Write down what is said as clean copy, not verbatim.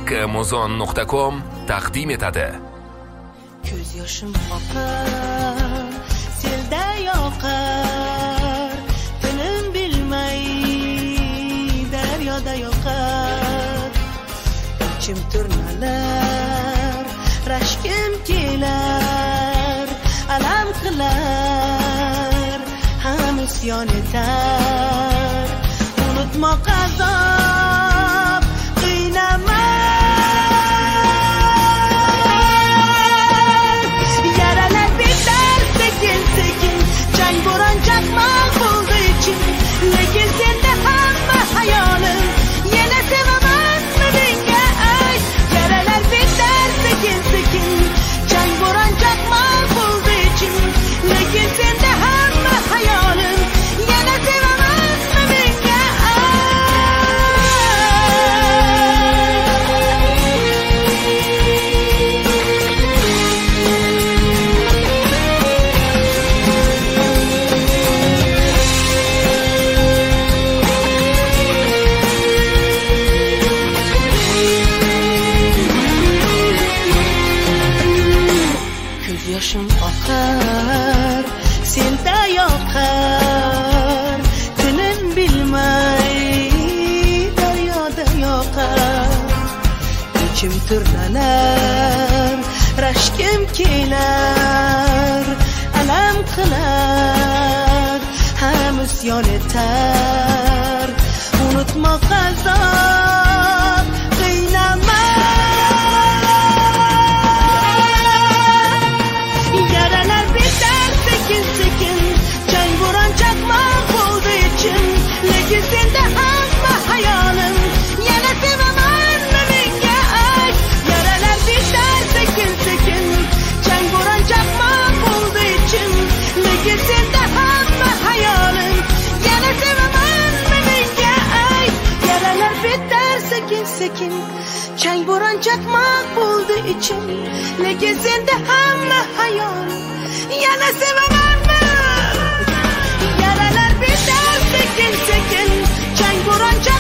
Haqqimuzon.com taqdim etadi. Ko'z yoshim oqar, selda yoqar, tinim bilmay daryoda yoqar. Ichim turnalar, rashkim kelar, alam qilar, ham isyon etar. Unutmoq azob, çakmak buldu için, lekin sende hamma hayolim. Yana sevaman mı menga ay, yaralar bitar sekin sekin. Chang bo'ron chaqmoq buldu için, lekin sende hamma hayolim. Yana sevaman mı menga yoshim oqar, senda yoqar, tinim bilmay daryoda yoqar. Ichim turnalar, rashkim kelar, alam qilar, ham isyon etar. Unutmoq azob, qiynama. Yaralar bitar sekin sekin, chang bo'ron chaqmoq buldu için, lekin sende hamma hayolim. Yana sevaman mı menga ay, yaralar bitar sekin sekin, chang bo'ron chaqmoq buldu için, lekin sende hamma hayolim. Yana sevaman mı menga ay, yaralar bitar sekin sekin, chang bo'ron chaqmoq buldu için, lekin sende hamma hayolim. Yana sevamanmi? Yaralar bitar sekin sekin, chang bo'ron